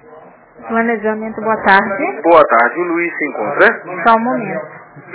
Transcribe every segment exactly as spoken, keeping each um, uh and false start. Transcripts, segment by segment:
Planejamento, boa tarde. Boa tarde, o Luiz se encontra? Só um momento.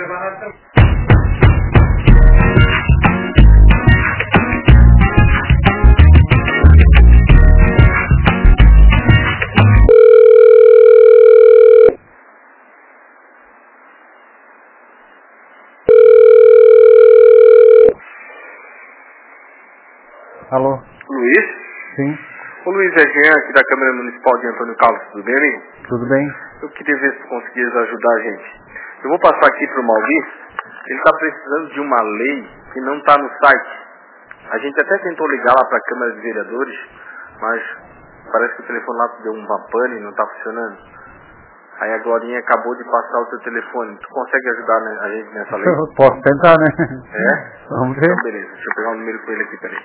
Alô? Luiz? Sim, O Luiz é Jean, aqui da Câmara Municipal de Antônio Carlos, tudo bem, amigo? tudo bem? Eu queria ver se tu conseguias ajudar a gente. Eu vou passar aqui pro Maurício, ele está precisando de uma lei que não está no site. A gente até tentou ligar lá para a Câmara de Vereadores, mas parece que o telefone lá deu uma pane e não está funcionando. Aí a Glorinha acabou de passar o teu telefone. Tu consegue ajudar né, a gente nessa lei? Eu posso tentar, né? É? Vamos ver. Então beleza, deixa eu pegar o número com ele aqui, peraí.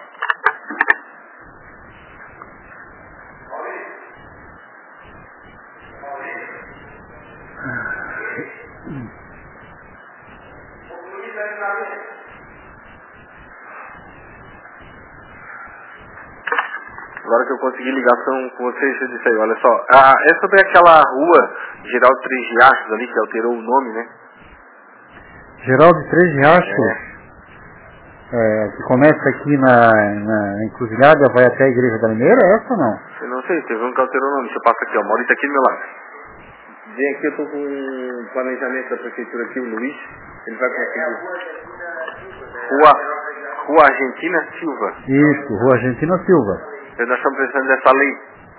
Agora que eu consegui ligação com vocês, eu disse aí, olha só. Ah, é sobre aquela rua Geraldo Três Riachos ali, que alterou o nome, né? Geraldo Três Riachos, é, que começa aqui na, na encruzilhada, vai até a Igreja da Limeira, é essa ou não? Eu não sei, teve um que alterou o nome. Deixa eu passar aqui, ó. O Maurício tá aqui do meu lado. Vem aqui, eu tô com um planejamento da prefeitura aqui, o Luiz. Ele vai conseguir. Rua, Rua Argentina Silva. Isso, Rua Argentina Silva. Nós estamos precisando dessa lei.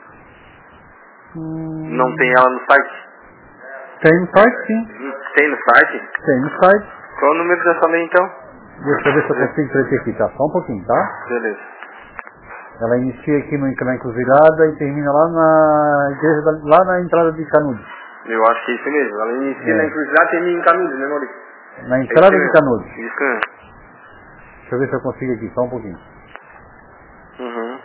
Hum, Não tem ela no site? Tem no site, sim. Tem no site? Tem no site. Qual é o número dessa lei, então? Deixa eu ver se eu consigo trazer aqui, tá? Só um pouquinho, tá? Beleza. Ela inicia aqui no, na encruzilhada e termina lá na igreja, da, lá na entrada de Canudos. Eu acho que é isso mesmo. Ela inicia É. na encruzilhada e termina em Canudos, né, Maurício? Na É entrada isso de mesmo. Canudos. Isso mesmo. Deixa eu ver se eu consigo aqui, só um pouquinho. Uhum.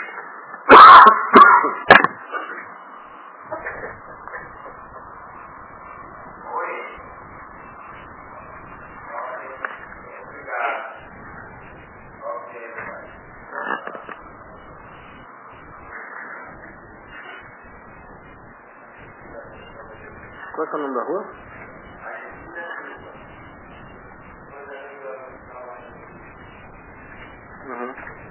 Qual é, que é o nome da rua? Uhum.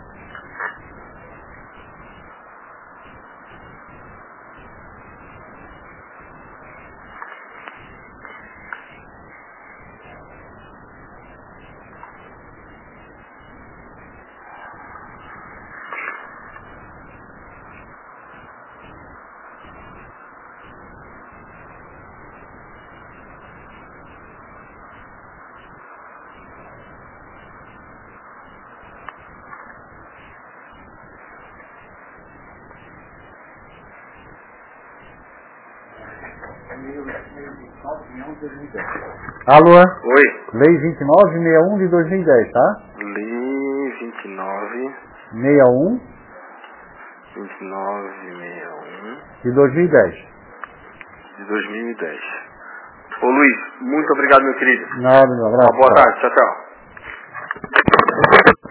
Alô? Oi. Lei vinte e nove sessenta e um de dois mil e dez, tá? Lei vinte e nove, sessenta e um vinte e nove, sessenta e um de dois mil e dez. de dois mil e dez. Ô Luiz, muito obrigado, meu querido. Nada, meu abraço. Uma boa Tchau. tarde, tchau, tchau.